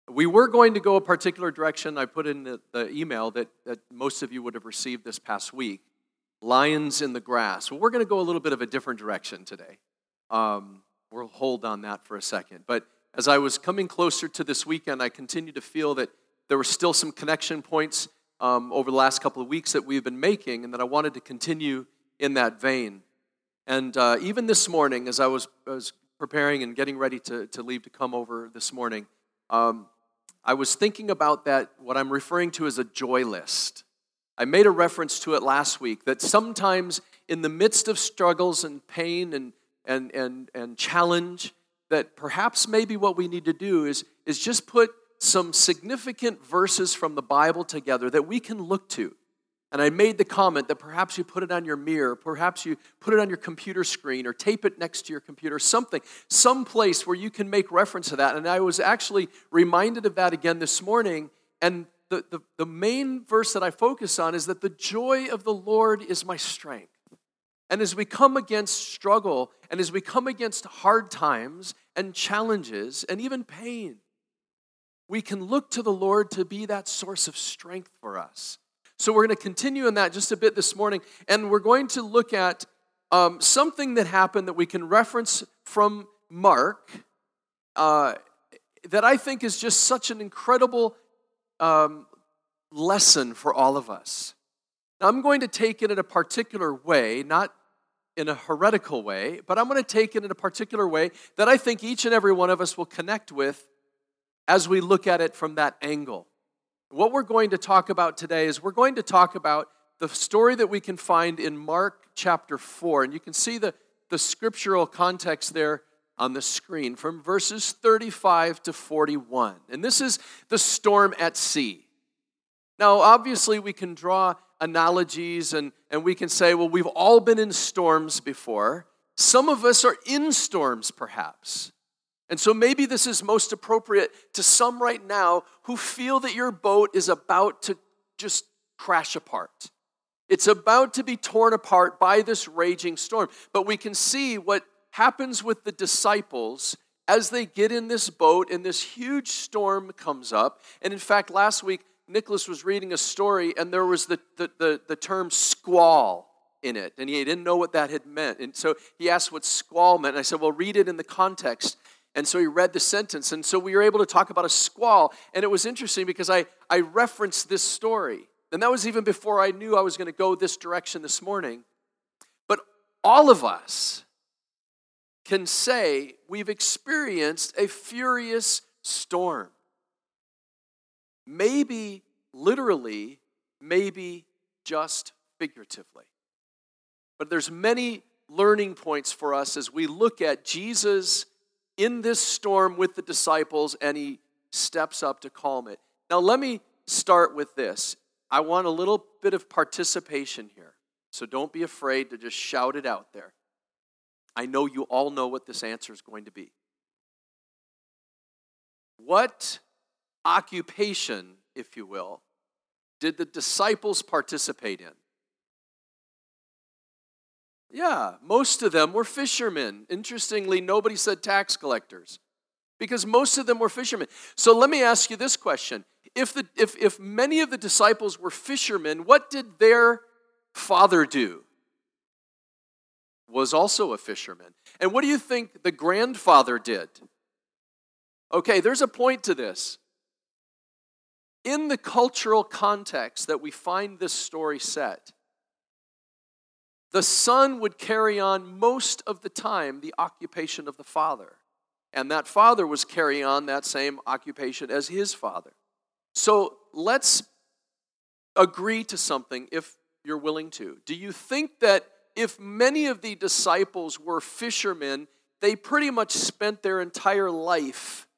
We were going to go a particular direction. I put in the email that most of you would have received this past week, lions in the grass. Well, we're going to go a little bit of a different direction today. We'll hold on that for a second. But as I was coming closer to this weekend, I continued to feel that there were still some connection points over the last couple of weeks that we've been making, and that I wanted to continue in that vein. And even this morning, as I was preparing and getting ready to leave to come over this morning, I was thinking about that, what I'm referring to as a joy list. I made a reference to it last week, that sometimes in the midst of struggles and pain and challenge, that perhaps maybe what we need to do is just put some significant verses from the Bible together that we can look to. And I made the comment that perhaps you put it on your mirror, perhaps you put it on your computer screen or tape it next to your computer, some place where you can make reference to that. And I was actually reminded of that again this morning. And the main verse that I focus on is that the joy of the Lord is my strength. And as we come against struggle, and as we come against hard times and challenges and even pain, we can look to the Lord to be that source of strength for us. So we're going to continue in that just a bit this morning, and we're going to look at something that happened that we can reference from Mark that I think is just such an incredible lesson for all of us. Now, I'm going to take it in a particular way, not in a heretical way, but I'm going to take it in a particular way that I think each and every one of us will connect with as we look at it from that angle. What we're going to talk about today is we're going to talk about the story that we can find in Mark chapter 4. And you can see the scriptural context there on the screen from verses 35 to 41. And this is the storm at sea. Now, obviously, we can draw analogies and we can say, well, we've all been in storms before. Some of us are in storms, perhaps. And so maybe this is most appropriate to some right now who feel that your boat is about to just crash apart. It's about to be torn apart by this raging storm. But we can see what happens with the disciples as they get in this boat and this huge storm comes up. And in fact, last week, Nicholas was reading a story and there was the term squall in it. And he didn't know what that had meant. And so he asked what squall meant. And I said, well, read it in the context. And so he read the sentence. And so we were able to talk about a squall. And it was interesting because I referenced this story. And that was even before I knew I was going to go this direction this morning. But all of us can say we've experienced a furious storm. Maybe literally, maybe just figuratively. But there's many learning points for us as we look at Jesus in this storm with the disciples, and he steps up to calm it. Now, let me start with this. I want a little bit of participation here, so don't be afraid to just shout it out there. I know you all know what this answer is going to be. What occupation, if you will, did the disciples participate in? Yeah, most of them were fishermen. Interestingly, nobody said tax collectors because most of them were fishermen. So let me ask you this question. If many of the disciples were fishermen, what did their father do? Was also a fisherman. And what do you think the grandfather did? Okay, there's a point to this. In the cultural context that we find this story set, the son would carry on most of the time the occupation of the father. And that father was carrying on that same occupation as his father. So let's agree to something if you're willing to. Do you think that if many of the disciples were fishermen, they pretty much spent their entire life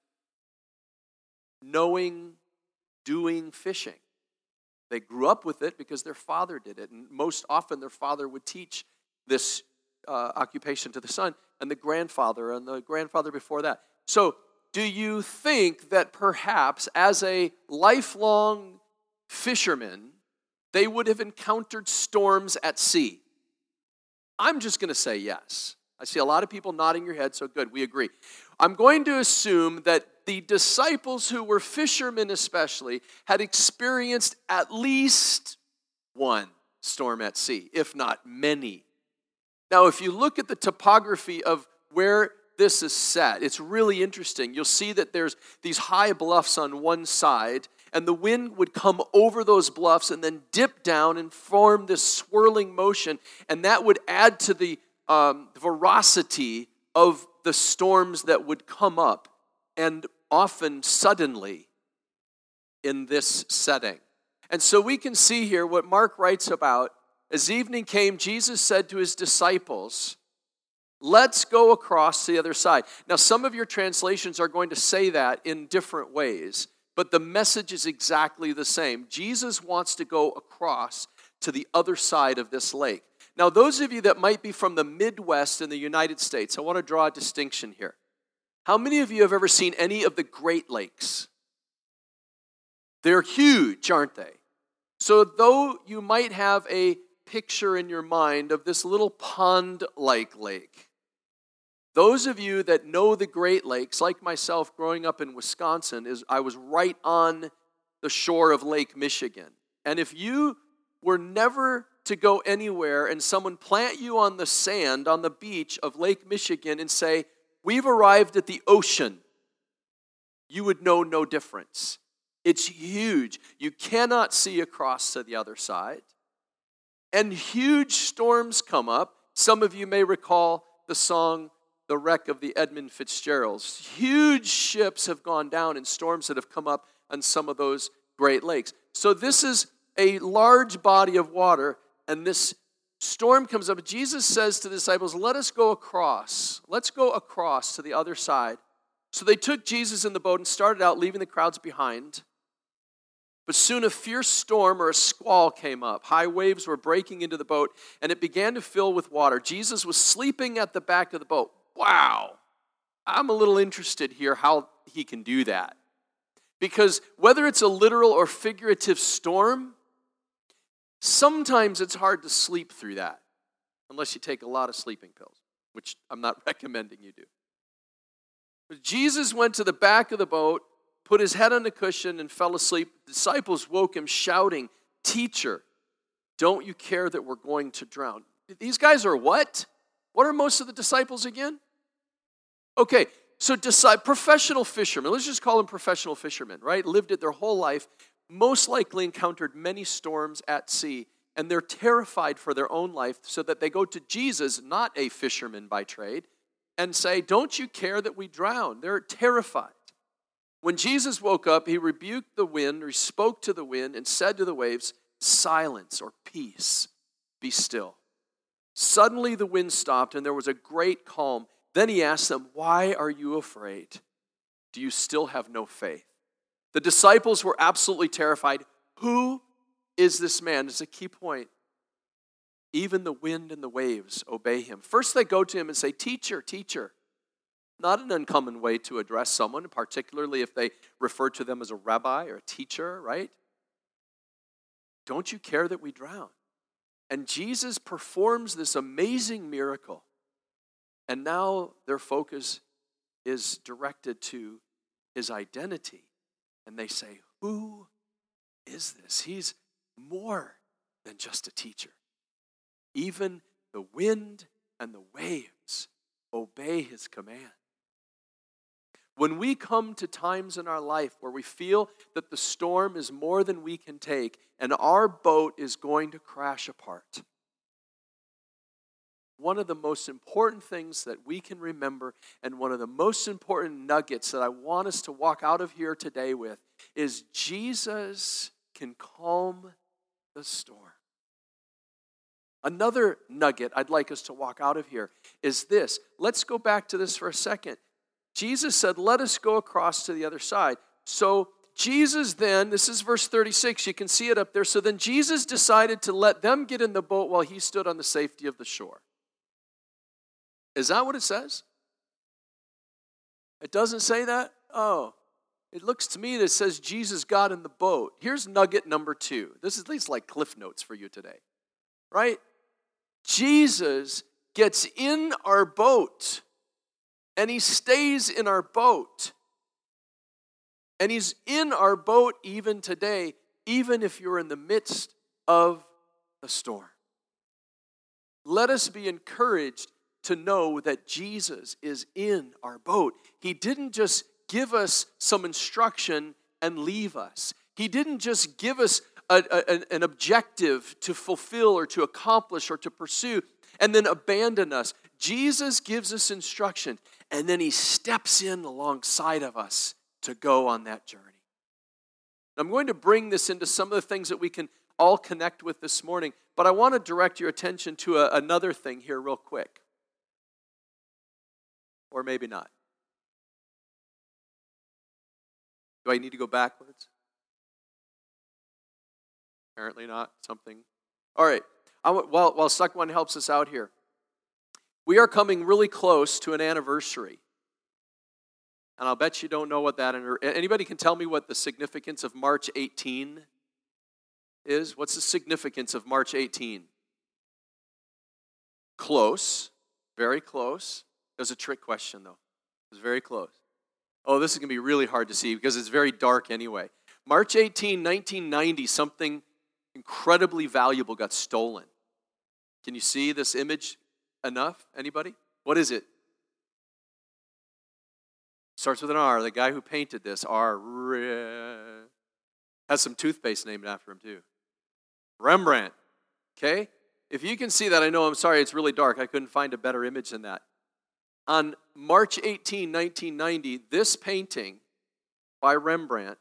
doing fishing? They grew up with it because their father did it. And most often their father would teach this occupation to the son and the grandfather before that. So do you think that perhaps as a lifelong fisherman, they would have encountered storms at sea? I'm just going to say yes. I see a lot of people nodding your head, so good, we agree. I'm going to assume that the disciples who were fishermen especially had experienced at least one storm at sea, if not many. Now, if you look at the topography of where this is set, it's really interesting. You'll see that there's these high bluffs on one side, and the wind would come over those bluffs and then dip down and form this swirling motion, and that would add to the veracity of the storms that would come up, and often suddenly in this setting. And so we can see here what Mark writes about. As evening came, Jesus said to his disciples, let's go across to the other side. Now, some of your translations are going to say that in different ways, but the message is exactly the same. Jesus wants to go across to the other side of this lake. Now, those of you that might be from the Midwest in the United States, I want to draw a distinction here. How many of you have ever seen any of the Great Lakes? They're huge, aren't they? So though you might have a picture in your mind of this little pond-like lake, those of you that know the Great Lakes, like myself growing up in Wisconsin, I was right on the shore of Lake Michigan. And if you were never to go anywhere and someone plant you on the sand on the beach of Lake Michigan and say, we've arrived at the ocean, you would know no difference. It's huge. You cannot see across to the other side. And huge storms come up. Some of you may recall the song, The Wreck of the Edmund Fitzgeralds. Huge ships have gone down in storms that have come up on some of those Great Lakes. So this is a large body of water, and this storm comes up. Jesus says to the disciples, let us go across. Let's go across to the other side. So they took Jesus in the boat and started out, leaving the crowds behind. But soon a fierce storm or a squall came up. High waves were breaking into the boat, and it began to fill with water. Jesus was sleeping at the back of the boat. Wow. I'm a little interested here how he can do that. Because whether it's a literal or figurative storm, sometimes it's hard to sleep through that, unless you take a lot of sleeping pills, which I'm not recommending you do. But Jesus went to the back of the boat, put his head on the cushion, and fell asleep. The disciples woke him shouting, "Teacher, don't you care that we're going to drown?" These guys are what? What are most of the disciples again? Okay, so professional fishermen, let's just call them professional fishermen, right? Lived it their whole life, most likely encountered many storms at sea, and they're terrified for their own life, so that they go to Jesus, not a fisherman by trade, and say, "Don't you care that we drown?" They're terrified. When Jesus woke up, he rebuked the wind, or he spoke to the wind, and said to the waves, "Silence," or peace, "be still." Suddenly the wind stopped, and there was a great calm. Then he asked them, "Why are you afraid? Do you still have no faith?" The disciples were absolutely terrified. Who is this man? It's a key point. Even the wind and the waves obey him. First they go to him and say, "Teacher, teacher." Not an uncommon way to address someone, particularly if they refer to them as a rabbi or a teacher, right? "Don't you care that we drown?" And Jesus performs this amazing miracle. And now their focus is directed to his identity. And they say, "Who is this? He's more than just a teacher." Even the wind and the waves obey his command. When we come to times in our life where we feel that the storm is more than we can take and our boat is going to crash apart, one of the most important things that we can remember, and one of the most important nuggets that I want us to walk out of here today with, is Jesus can calm the storm. Another nugget I'd like us to walk out of here is this. Let's go back to this for a second. Jesus said, "Let us go across to the other side." So Jesus then, this is verse 36, you can see it up there. So then Jesus decided to let them get in the boat while he stood on the safety of the shore. Is that what it says? It doesn't say that? Oh, it looks to me that it says Jesus got in the boat. Here's nugget number 2. This is at least like Cliff Notes for you today, right? Jesus gets in our boat. and he stays in our boat. And he's in our boat even today, even if you're in the midst of the storm. Let us be encouraged to know that Jesus is in our boat. He didn't just give us some instruction and leave us. He didn't just give us an objective to fulfill or to accomplish or to pursue and then abandon us. Jesus gives us instruction, and then he steps in alongside of us to go on that journey. I'm going to bring this into some of the things that we can all connect with this morning, but I want to direct your attention to another thing here real quick. Or maybe not. Do I need to go backwards? Apparently not. Something. All right. While Suckone helps us out here, we are coming really close to an anniversary. And I'll bet you don't know what that is. Anybody can tell me what the significance of March 18 is? What's the significance of March 18? Close. Very close. It was a trick question, though. It was very close. Oh, this is going to be really hard to see because it's very dark anyway. March 18, 1990, something incredibly valuable got stolen. Can you see this image enough? Anybody? What is it? Starts with an R. The guy who painted this, has some toothpaste named after him, too. Rembrandt. Okay? If you can see that, I know, I'm sorry, it's really dark. I couldn't find a better image than that. On March 18, 1990, this painting by Rembrandt,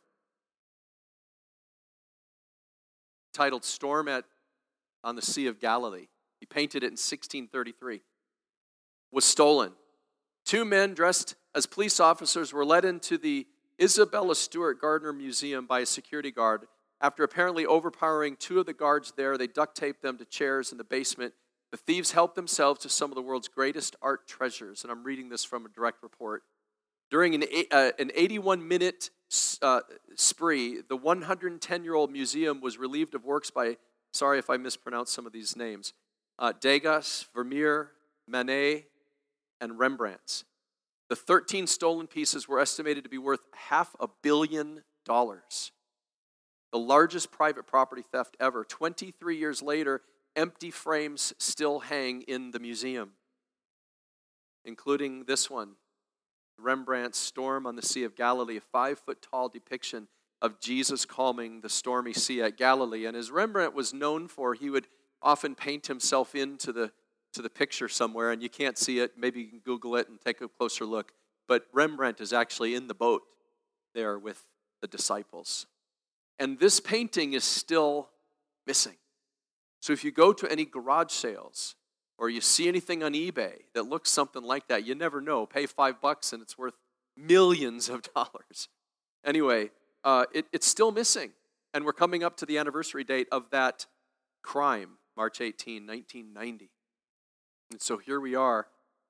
titled Storm on the Sea of Galilee, he painted it in 1633, was stolen. Two men dressed as police officers were led into the Isabella Stewart Gardner Museum by a security guard. After apparently overpowering two of the guards there, they duct taped them to chairs in the basement. The thieves helped themselves to some of the world's greatest art treasures. And I'm reading this from a direct report. During an 81-minute spree, the 110-year-old museum was relieved of works by, sorry if I mispronounce some of these names, Degas, Vermeer, Manet, and Rembrandt's. The 13 stolen pieces were estimated to be worth $500 million. The largest private property theft ever. 23 years later, empty frames still hang in the museum, including this one, Rembrandt's Storm on the Sea of Galilee, a 5-foot-tall depiction of Jesus calming the stormy sea at Galilee. And as Rembrandt was known for, he would often paint himself into the picture somewhere, and you can't see it. Maybe you can Google it and take a closer look. But Rembrandt is actually in the boat there with the disciples. And this painting is still missing. So if you go to any garage sales or you see anything on eBay that looks something like that, you never know. Pay $5 and it's worth millions of dollars. Anyway, it's still missing. And we're coming up to the anniversary date of that crime, March 18, 1990. And so here we are,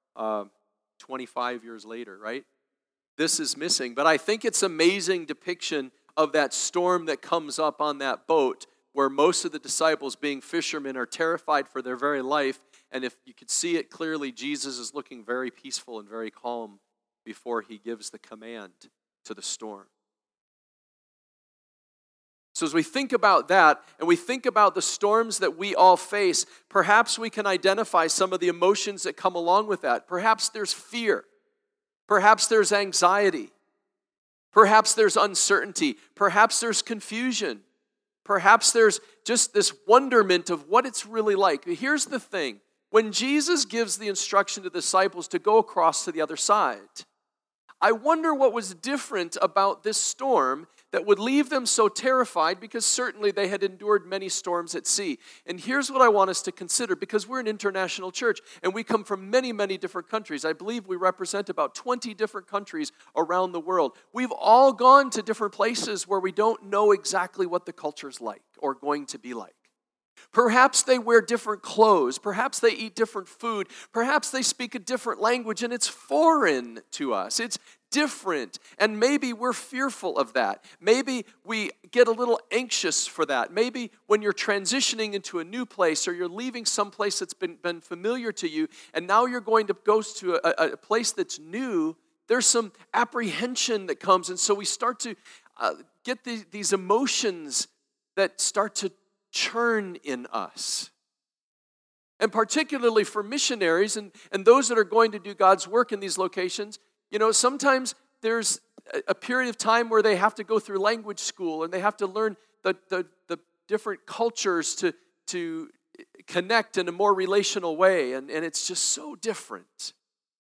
25 years later, right? This is missing. But I think it's an amazing depiction of that storm that comes up on that boat where most of the disciples, being fishermen, are terrified for their very life. And if you could see it clearly, Jesus is looking very peaceful and very calm before he gives the command to the storm. So as we think about that, and we think about the storms that we all face, perhaps we can identify some of the emotions that come along with that. Perhaps there's fear. Perhaps there's anxiety. Perhaps there's uncertainty. Perhaps there's confusion. Perhaps there's just this wonderment of what it's really like. Here's the thing. When Jesus gives the instruction to the disciples to go across to the other side, I wonder what was different about this storm that would leave them so terrified, because certainly they had endured many storms at sea. And here's what I want us to consider, because we're an international church and we come from many, many different countries. I believe we represent about 20 different countries around the world. We've all gone to different places where we don't know exactly what the culture's like or going to be like. Perhaps they wear different clothes. Perhaps they eat different food. Perhaps they speak a different language and it's foreign to us. It's different. And maybe we're fearful of that. Maybe we get a little anxious for that. Maybe when you're transitioning into a new place or you're leaving some place that's been familiar to you, and now you're going to go to a place that's new, there's some apprehension that comes. And so we start to get these emotions that start to churn in us. And particularly for missionaries and those that are going to do God's work in these locations, sometimes there's a period of time where they have to go through language school and they have to learn the different cultures to connect in a more relational way. And it's just so different.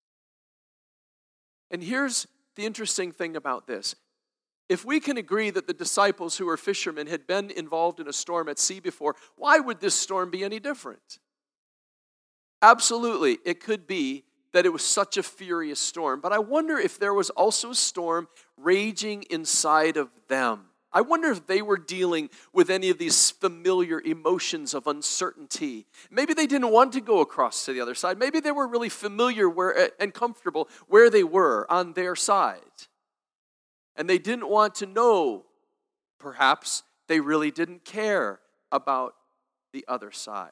And here's the interesting thing about this. If we can agree that the disciples who were fishermen had been involved in a storm at sea before, why would this storm be any different? Absolutely, it could be that it was such a furious storm, but I wonder if there was also a storm raging inside of them. I wonder if they were dealing with any of these familiar emotions of uncertainty. Maybe they didn't want to go across to the other side. Maybe they were really familiar and comfortable where they were on their side. And they didn't want to know. Perhaps they really didn't care about the other side.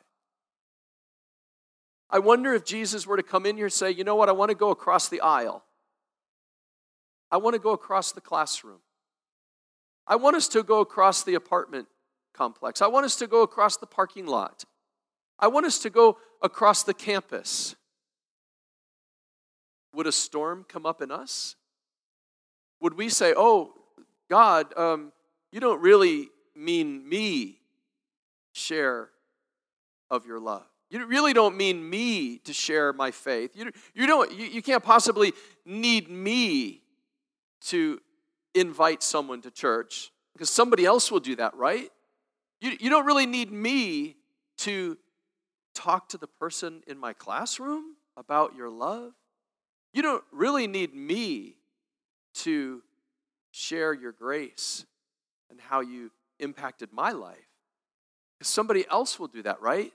I wonder if Jesus were to come in here and say, you know what, I want to go across the aisle. I want to go across the classroom. I want us to go across the apartment complex. I want us to go across the parking lot. I want us to go across the campus. Would a storm come up in us? Would we say, oh, God, you don't really mean me share of your love. You really don't mean me to share my faith. You can't possibly need me to invite someone to church because somebody else will do that, right? You don't really need me to talk to the person in my classroom about your love. You don't really need me to share your grace and how you impacted my life because somebody else will do that, right?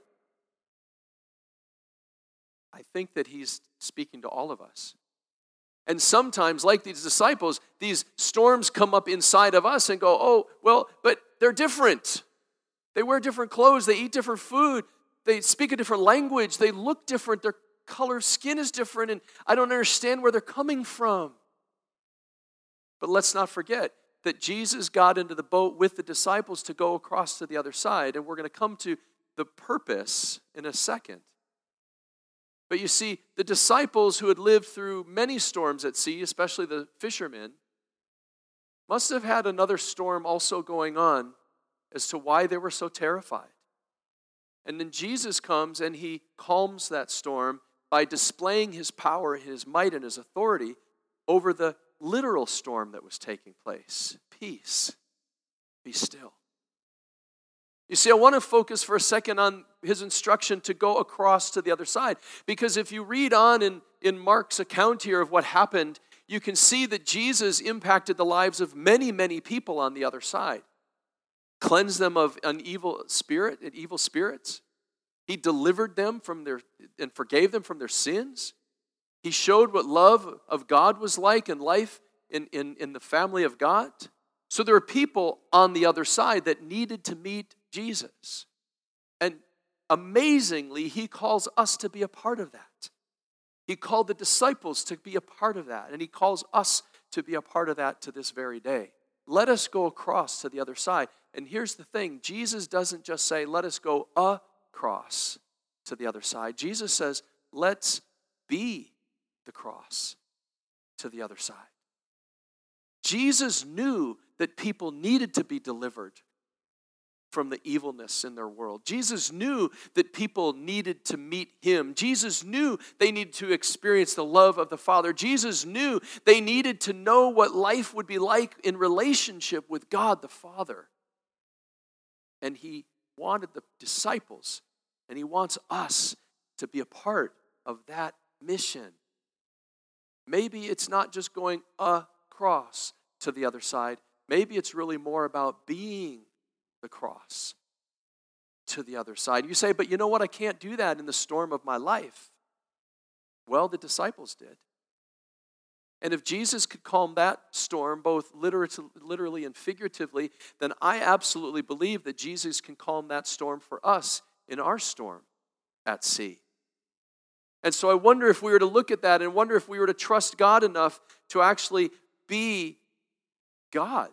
I think that he's speaking to all of us. And sometimes, like these disciples, these storms come up inside of us and go, oh, well, but they're different. They wear different clothes. They eat different food. They speak a different language. They look different. Their color, skin is different, and I don't understand where they're coming from. But let's not forget that Jesus got into the boat with the disciples to go across to the other side, and we're going to come to the purpose in a second. But you see, the disciples who had lived through many storms at sea, especially the fishermen, must have had another storm also going on as to why they were so terrified. And then Jesus comes and he calms that storm by displaying his power, his might, and his authority over the literal storm that was taking place. Peace, be still. You see, I want to focus for a second on his instruction to go across to the other side. Because if you read on in Mark's account here of what happened, you can see that Jesus impacted the lives of many, many people on the other side. Cleansed them of an evil spirit and evil spirits. He delivered them from and forgave them from their sins. He showed what love of God was like and life in the family of God. So there were people on the other side that needed to meet Jesus. And amazingly, he calls us to be a part of that. He called the disciples to be a part of that. And he calls us to be a part of that to this very day. Let us go across to the other side. And here's the thing. Jesus doesn't just say, let us go across to the other side. Jesus says, let's be the cross to the other side. Jesus knew that people needed to be delivered from the evilness in their world. Jesus knew that people needed to meet him. Jesus knew they needed to experience the love of the Father. Jesus knew they needed to know what life would be like in relationship with God the Father. And he wanted the disciples, and he wants us to be a part of that mission. Maybe it's not just going across to the other side. Maybe it's really more about being the cross to the other side. You say, but you know what? I can't do that in the storm of my life. Well, the disciples did. And if Jesus could calm that storm, both literally and figuratively, then I absolutely believe that Jesus can calm that storm for us in our storm at sea. And so I wonder if we were to look at that and wonder if we were to trust God enough to actually be God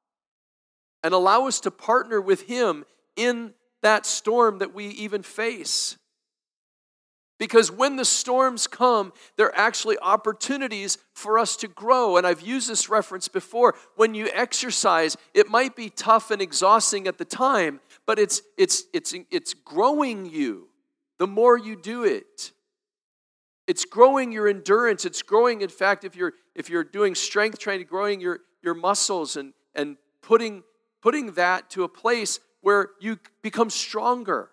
and allow us to partner with Him in that storm that we even face. Because when the storms come, they're actually opportunities for us to grow. And I've used this reference before. When you exercise, it might be tough and exhausting at the time, but it's growing you the more you do it. It's growing your endurance. It's growing, in fact, if you're doing strength training, growing your muscles and putting that to a place where you become stronger.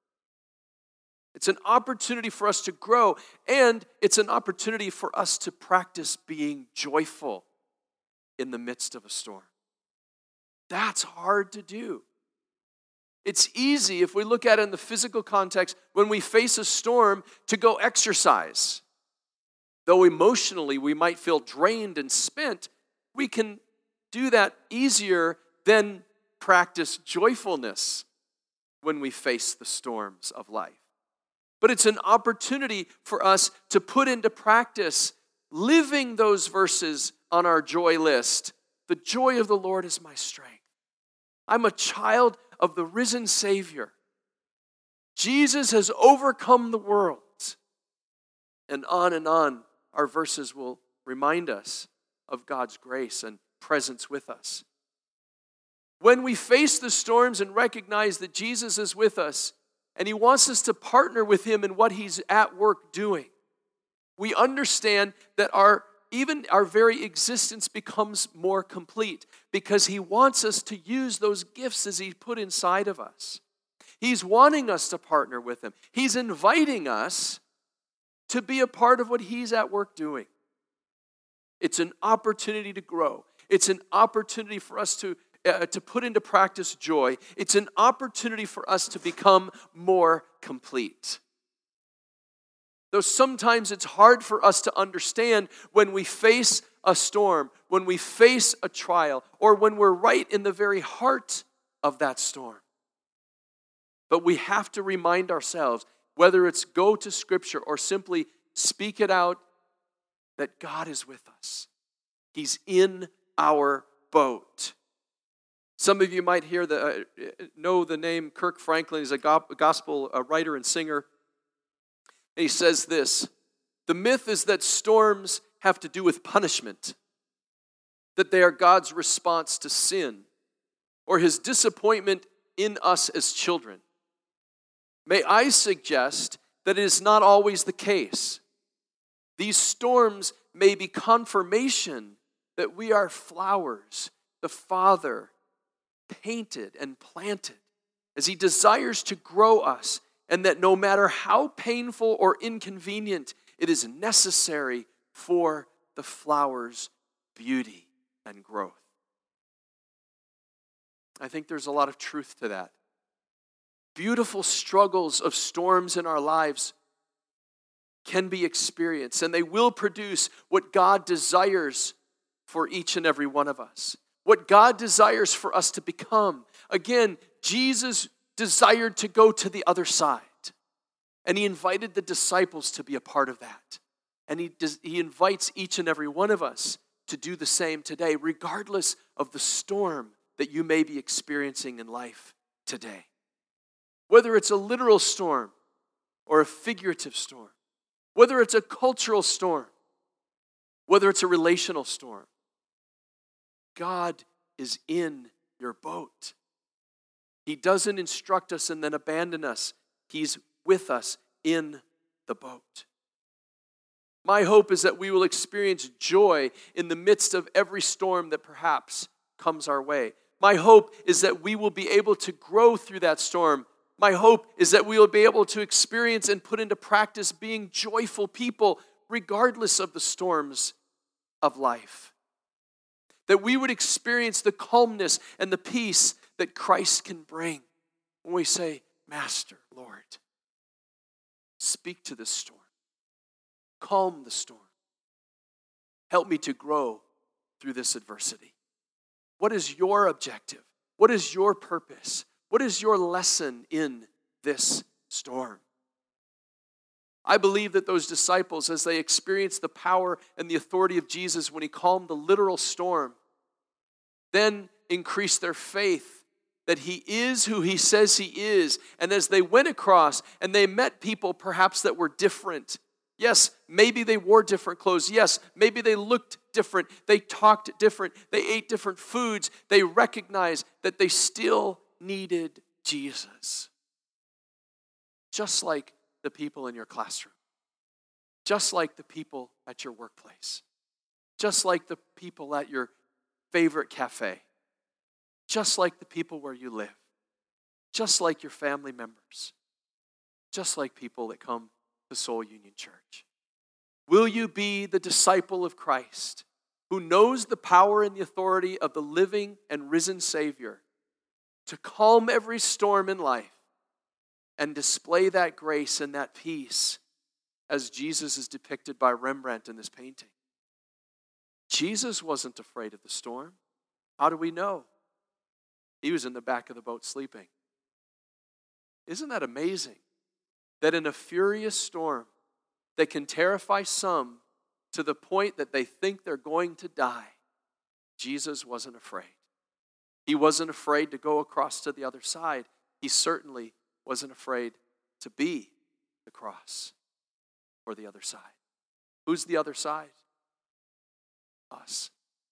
It's an opportunity for us to grow, and it's an opportunity for us to practice being joyful in the midst of a storm. That's hard to do. It's easy, if we look at it in the physical context, when we face a storm, to go exercise. Though emotionally we might feel drained and spent, we can do that easier than practice joyfulness when we face the storms of life. But it's an opportunity for us to put into practice living those verses on our joy list. The joy of the Lord is my strength. I'm a child of the risen Savior. Jesus has overcome the world. And on our verses will remind us of God's grace and presence with us. When we face the storms and recognize that Jesus is with us, and He wants us to partner with Him in what He's at work doing, we understand that even our very existence becomes more complete because He wants us to use those gifts as He put inside of us. He's wanting us to partner with Him. He's inviting us to be a part of what He's at work doing. It's an opportunity to grow. It's an opportunity for us to put into practice joy. It's an opportunity for us to become more complete. Though sometimes it's hard for us to understand when we face a storm, when we face a trial, or when we're right in the very heart of that storm. But we have to remind ourselves, whether it's go to Scripture or simply speak it out, that God is with us. He's in our boat. Some of you might know the name Kirk Franklin. He's a gospel writer and singer. And he says this: the myth is that storms have to do with punishment, that they are God's response to sin, or His disappointment in us as children. May I suggest that it is not always the case. These storms may be confirmation that we are flowers the Father painted and planted as He desires to grow us, and that no matter how painful or inconvenient, it is necessary for the flower's beauty and growth. I think there's a lot of truth to that. Beautiful struggles of storms in our lives can be experienced, and they will produce what God desires for each and every one of us. What God desires for us to become. Again, Jesus desired to go to the other side. And He invited the disciples to be a part of that. And He invites each and every one of us to do the same today, regardless of the storm that you may be experiencing in life today. Whether it's a literal storm or a figurative storm. Whether it's a cultural storm. Whether it's a relational storm. God is in your boat. He doesn't instruct us and then abandon us. He's with us in the boat. My hope is that we will experience joy in the midst of every storm that perhaps comes our way. My hope is that we will be able to grow through that storm. My hope is that we will be able to experience and put into practice being joyful people regardless of the storms of life. That we would experience the calmness and the peace that Christ can bring when we say, Master, Lord, speak to this storm. Calm the storm. Help me to grow through this adversity. What is your objective? What is your purpose? What is your lesson in this storm? I believe that those disciples, as they experienced the power and the authority of Jesus when he calmed the literal storm, then increased their faith that he is who he says he is. And as they went across and they met people perhaps that were different, yes, maybe they wore different clothes. Yes, maybe they looked different. They talked different. They ate different foods. They recognized that they still needed Jesus. Just like the people in your classroom. Just like the people at your workplace. Just like the people at your favorite cafe. Just like the people where you live. Just like your family members. Just like people that come to Soul Union Church. Will you be the disciple of Christ who knows the power and the authority of the living and risen Savior to calm every storm in life and display that grace and that peace as Jesus is depicted by Rembrandt in this painting? Jesus wasn't afraid of the storm. How do we know? He was in the back of the boat sleeping. Isn't that amazing? That in a furious storm that can terrify some to the point that they think they're going to die, Jesus wasn't afraid. He wasn't afraid to go across to the other side. He certainly wasn't afraid to be the cross or the other side. Who's the other side? Us.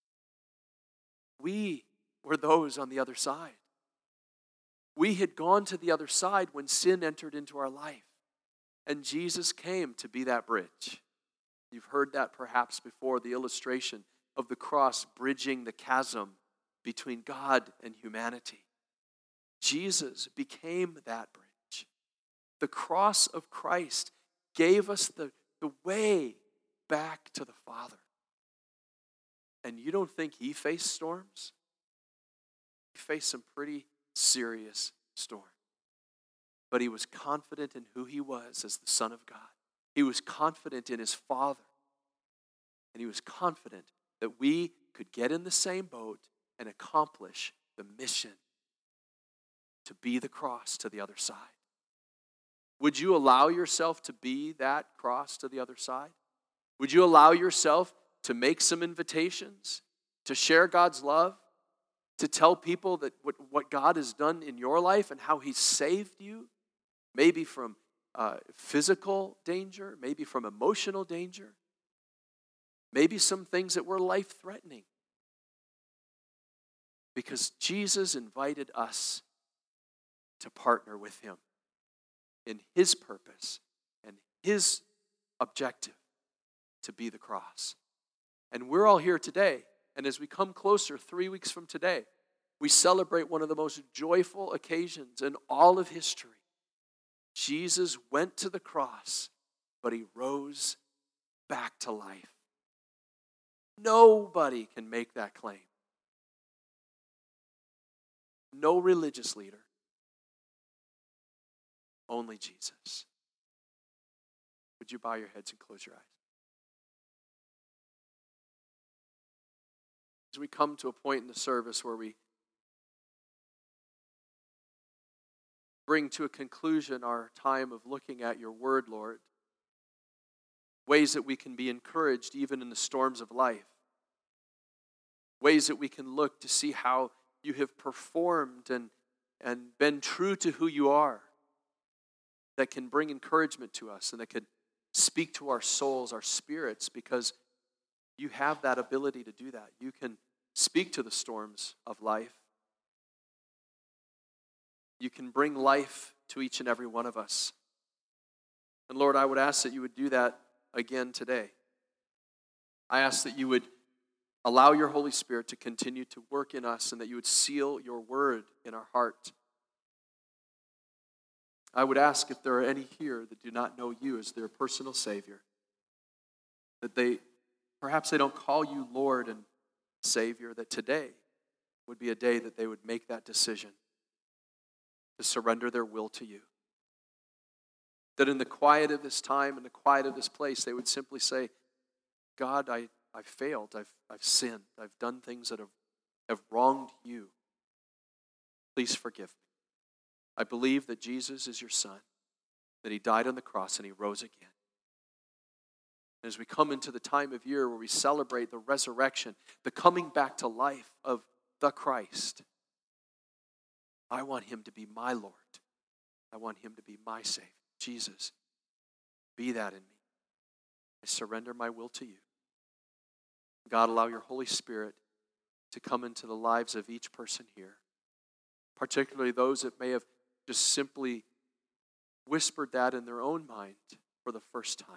We were those on the other side. We had gone to the other side when sin entered into our life. And Jesus came to be that bridge. You've heard that perhaps before, the illustration of the cross bridging the chasm between God and humanity. Jesus became that bridge. The cross of Christ gave us the way back to the Father. And you don't think he faced storms? He faced some pretty serious storms. But he was confident in who he was as the Son of God. He was confident in his Father. And he was confident that we could get in the same boat and accomplish the mission to be the cross to the other side. Would you allow yourself to be that cross to the other side? Would you allow yourself to make some invitations, to share God's love, to tell people that what God has done in your life and how he's saved you, maybe from physical danger, maybe from emotional danger, maybe some things that were life-threatening? Because Jesus invited us to partner with him in his purpose and his objective to be the cross. And we're all here today, and as we come closer 3 weeks from today, we celebrate one of the most joyful occasions in all of history. Jesus went to the cross, but he rose back to life. Nobody can make that claim. No religious leader. Only Jesus. Would you bow your heads and close your eyes? As we come to a point in the service where we bring to a conclusion our time of looking at your word, Lord, ways that we can be encouraged even in the storms of life, ways that we can look to see how you have performed and been true to who you are, that can bring encouragement to us and that could speak to our souls, our spirits, because you have that ability to do that. You can speak to the storms of life. You can bring life to each and every one of us. And Lord, I would ask that you would do that again today. I ask that you would allow your Holy Spirit to continue to work in us and that you would seal your word in our heart. I would ask if there are any here that do not know you as their personal Savior, that perhaps they don't call you Lord and Savior, that today would be a day that they would make that decision to surrender their will to you. That in the quiet of this time, in the quiet of this place, they would simply say, God, I I've failed, I've sinned, I've done things that have wronged you. Please forgive me. I believe that Jesus is your Son, that He died on the cross and He rose again. And as we come into the time of year where we celebrate the resurrection, the coming back to life of the Christ, I want Him to be my Lord. I want Him to be my Savior. Jesus, be that in me. I surrender my will to you. God, allow your Holy Spirit to come into the lives of each person here, particularly those that may have just simply whispered that in their own mind for the first time.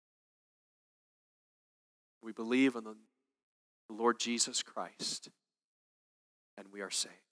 We believe in the Lord Jesus Christ, and we are saved.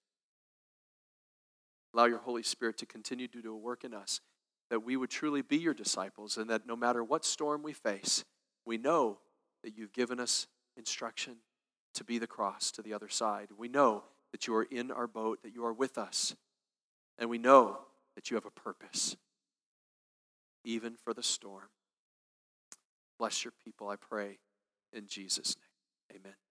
Allow your Holy Spirit to continue to do a work in us, that we would truly be your disciples, and that no matter what storm we face, we know that you've given us instruction to be the cross to the other side. We know that you are in our boat, that you are with us, and we know that you have a purpose, even for the storm. Bless your people, I pray, in Jesus' name. Amen.